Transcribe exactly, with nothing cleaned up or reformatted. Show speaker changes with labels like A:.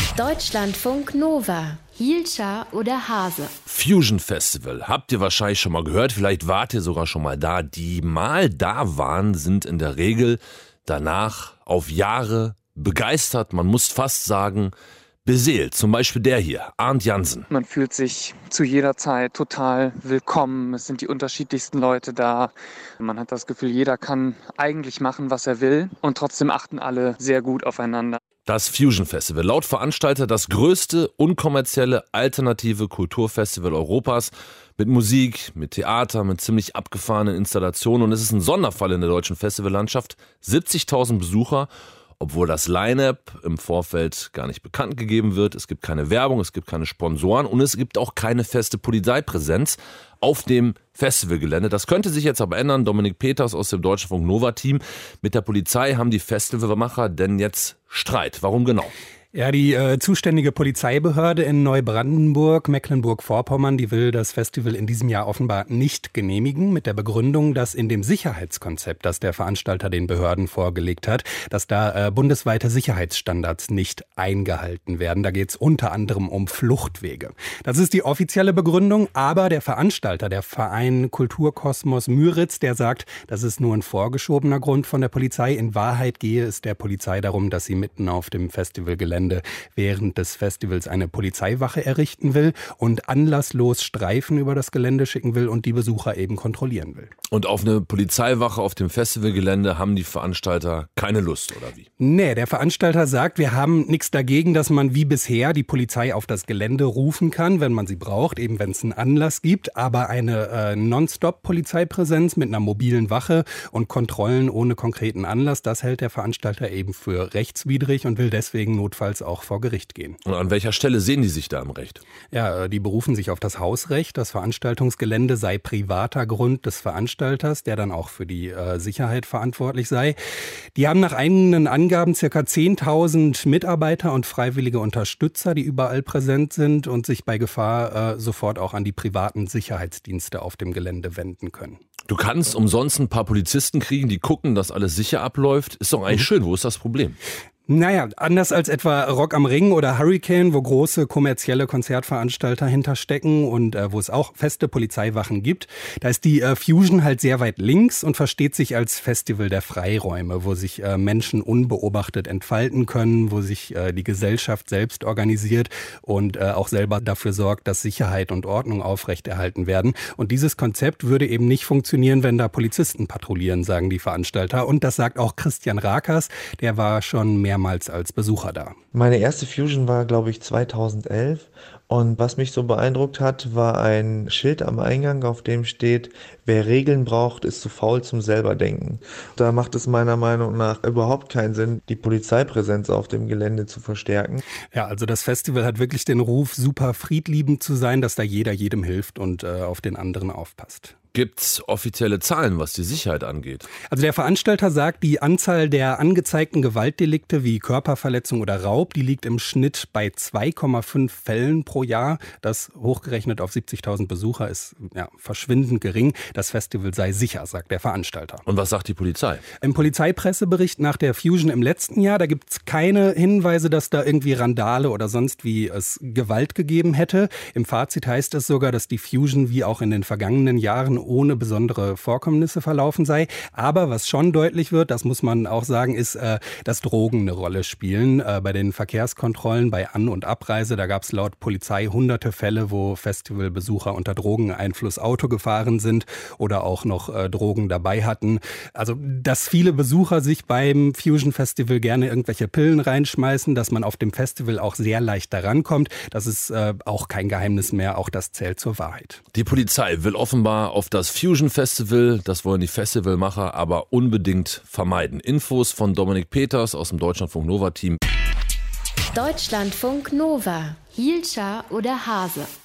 A: Deutschlandfunk Nova. Hielscher oder Hase?
B: Fusion Festival. Habt ihr wahrscheinlich schon mal gehört. Vielleicht wart ihr sogar schon mal da. Die mal da waren, sind in der Regel danach auf Jahre begeistert. Man muss fast sagen, beseelt. Zum Beispiel der hier, Arndt Jansen.
C: Man fühlt sich zu jeder Zeit total willkommen. Es sind die unterschiedlichsten Leute da. Man hat das Gefühl, jeder kann eigentlich machen, was er will. Und trotzdem achten alle sehr gut aufeinander.
B: Das Fusion Festival, laut Veranstalter das größte unkommerzielle alternative Kulturfestival Europas. Mit Musik, mit Theater, mit ziemlich abgefahrenen Installationen. Und es ist ein Sonderfall in der deutschen Festivallandschaft. siebzigtausend Besucher. Obwohl das Line-Up im Vorfeld gar nicht bekannt gegeben wird. Es gibt keine Werbung, es gibt keine Sponsoren und es gibt auch keine feste Polizeipräsenz auf dem Festivalgelände. Das könnte sich jetzt aber ändern. Dominik Peters aus dem Deutschlandfunk Nova-Team. Mit der Polizei haben die Festivalmacher denn jetzt Streit. Warum genau?
D: Ja, die äh, zuständige Polizeibehörde in Neubrandenburg, Mecklenburg-Vorpommern, die will das Festival in diesem Jahr offenbar nicht genehmigen, mit der Begründung, dass in dem Sicherheitskonzept, das der Veranstalter den Behörden vorgelegt hat, dass da äh, bundesweite Sicherheitsstandards nicht eingehalten werden. Da geht es unter anderem um Fluchtwege. Das ist die offizielle Begründung, aber der Veranstalter, der Verein Kulturkosmos Müritz, der sagt, das ist nur ein vorgeschobener Grund von der Polizei. In Wahrheit gehe es der Polizei darum, dass sie mitten auf dem Festivalgelände während des Festivals eine Polizeiwache errichten will und anlasslos Streifen über das Gelände schicken will und die Besucher eben kontrollieren will.
B: Und auf eine Polizeiwache auf dem Festivalgelände haben die Veranstalter keine Lust, oder wie?
D: Nee, der Veranstalter sagt, wir haben nichts dagegen, dass man wie bisher die Polizei auf das Gelände rufen kann, wenn man sie braucht, eben wenn es einen Anlass gibt. Aber eine äh, Nonstop-Polizeipräsenz mit einer mobilen Wache und Kontrollen ohne konkreten Anlass, das hält der Veranstalter eben für rechtswidrig und will deswegen notfalls auch vor Gericht gehen.
B: Und an welcher Stelle sehen die sich da im Recht?
D: Ja, die berufen sich auf das Hausrecht. Das Veranstaltungsgelände sei privater Grund des Veranstalters, der dann auch für die äh, Sicherheit verantwortlich sei. Die haben nach eigenen Angaben circa zehntausend Mitarbeiter und freiwillige Unterstützer, die überall präsent sind und sich bei Gefahr äh, sofort auch an die privaten Sicherheitsdienste auf dem Gelände wenden können.
B: Du kannst umsonst ein paar Polizisten kriegen, die gucken, dass alles sicher abläuft. Ist doch eigentlich mhm. schön. Wo ist das Problem?
D: Naja, anders als etwa Rock am Ring oder Hurricane, wo große kommerzielle Konzertveranstalter hinterstecken und äh, wo es auch feste Polizeiwachen gibt, da ist die äh, Fusion halt sehr weit links und versteht sich als Festival der Freiräume, wo sich äh, Menschen unbeobachtet entfalten können, wo sich äh, die Gesellschaft selbst organisiert und äh, auch selber dafür sorgt, dass Sicherheit und Ordnung aufrechterhalten werden. Und dieses Konzept würde eben nicht funktionieren, wenn da Polizisten patrouillieren, sagen die Veranstalter. Und das sagt auch Christian Rakers, der war schon mehr als Besucher da.
E: Meine erste Fusion war, glaube ich, zweitausendelf und was mich so beeindruckt hat, war ein Schild am Eingang, auf dem steht, wer Regeln braucht, ist zu faul zum selber denken. Da macht es meiner Meinung nach überhaupt keinen Sinn, die Polizeipräsenz auf dem Gelände zu verstärken.
D: Ja, also das Festival hat wirklich den Ruf, super friedliebend zu sein, dass da jeder jedem hilft und äh, auf den anderen aufpasst.
B: Gibt's offizielle Zahlen, was die Sicherheit angeht?
D: Also der Veranstalter sagt, die Anzahl der angezeigten Gewaltdelikte wie Körperverletzung oder Raub, die liegt im Schnitt bei zwei Komma fünf Fällen pro Jahr. Das hochgerechnet auf siebzigtausend Besucher ist ja, verschwindend gering. Das Festival sei sicher, sagt der Veranstalter.
B: Und was sagt die Polizei?
D: Im Polizeipressebericht nach der Fusion im letzten Jahr, da gibt's keine Hinweise, dass da irgendwie Randale oder sonst wie es Gewalt gegeben hätte. Im Fazit heißt es sogar, dass die Fusion wie auch in den vergangenen Jahren ohne besondere Vorkommnisse verlaufen sei. Aber was schon deutlich wird, das muss man auch sagen, ist, äh, dass Drogen eine Rolle spielen. Äh, bei den Verkehrskontrollen, bei An- und Abreise, da gab es laut Polizei hunderte Fälle, wo Festivalbesucher unter Drogeneinfluss Auto gefahren sind oder auch noch äh, Drogen dabei hatten. Also, dass viele Besucher sich beim Fusion Festival gerne irgendwelche Pillen reinschmeißen, dass man auf dem Festival auch sehr leicht daran kommt, das ist äh, auch kein Geheimnis mehr, auch das zählt zur Wahrheit.
B: Die Polizei will offenbar auf das Fusion Festival, das wollen die Festivalmacher aber unbedingt vermeiden. Infos von Dominik Peters aus dem Deutschlandfunk Nova Team.
A: Deutschlandfunk Nova. Hielscher oder Hase?